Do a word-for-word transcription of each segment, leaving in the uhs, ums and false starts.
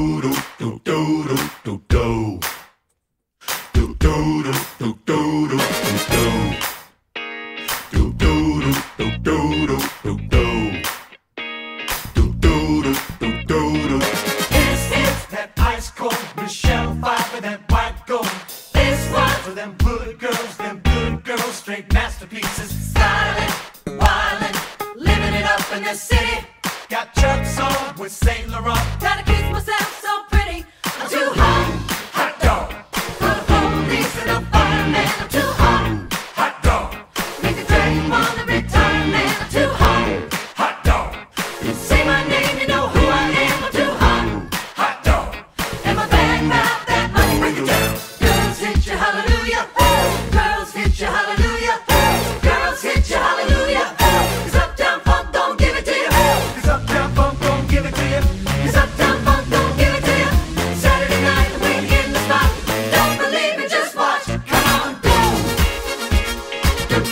that ice cold Michelle Pfeiffer, that white gold. This one for them good girls, them good girls, straight masterpieces. Styling, wildin', living it up in the city. Got Chuck's on with Saint Laurent. Gotta kiss myself so pretty. I'm too hot. Hot dog. For the police and the fireman, I'm too hot. Hot dog. Make the dragon wanna retire, man, I'm too hot. Hot dog. Say my name, you know who I am, I'm too hot. Hot dog. And my bag mouth, that money Bring it down. Girls hit you, hallelujah. Girls hit you, hallelujah. Girls hit you, hallelujah. 'Cause Uptown Funk don't give it to you. Cause Uptown Funk don't give it to you. 'Cause Uptown Funk don't give it to you. Saturday night, we in the spot. Don't believe me, just watch. Come on, go. Don't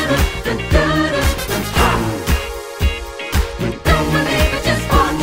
believe it, just watch.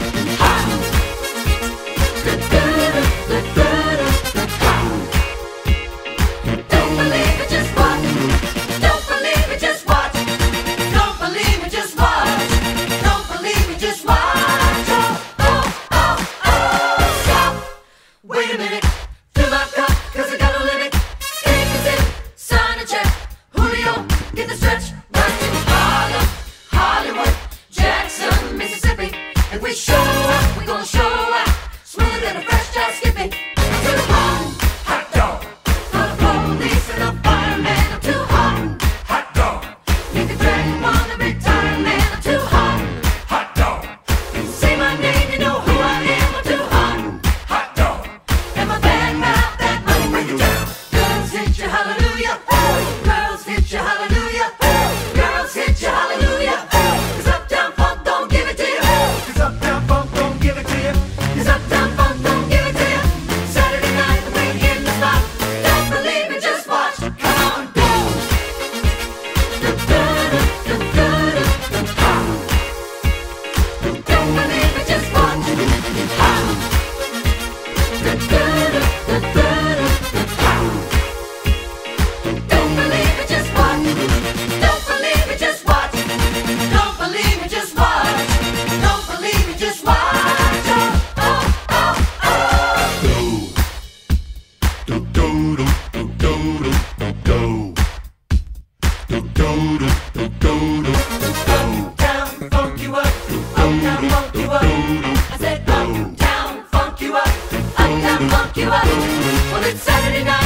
Don't believe it, just watch. Don't believe it, just watch. Don't believe it, just watch. Don't believe it, just watch. Oh, oh, oh, oh, stop. Wait a minute. Fill my cup, 'cause I got a limit. Take a sip, sign a check. Julio, get the stretch. Right to Harlem, Hollywood, Jackson, Mississippi. If we show up, we gonna show out. Smoother than a fresh drop skipping. I'm too hot. Hot dog. For the police and the fireman, I'm too hot. Hot dog. Make the dragon wanna retire, man, I'm too hot. Hot dog. Say my name, you know who I am, I'm too hot. Hot dog. And my bad mouth, that money Bring it down. Girls hit you, hallelujah. Girls hit you, hallelujah. Girls hit you, hallelujah. 'Cause Uptown Funk don't give it to you. Cause Uptown Funk don't give it to you. 'Cause Uptown Funk don't give it to you. Saturday night, we in the spot. Don't believe it, just watch. Come on, go. Don't believe it, just watch. Don't believe it, just watch. Don't believe it, just watch. Don't believe it, just watch. Don't believe it, just watch. Oh, oh, oh, Uptown funk you up. Uptown funk you up. I said uptown funk you up. Uptown funk you up. Well, it's Saturday night.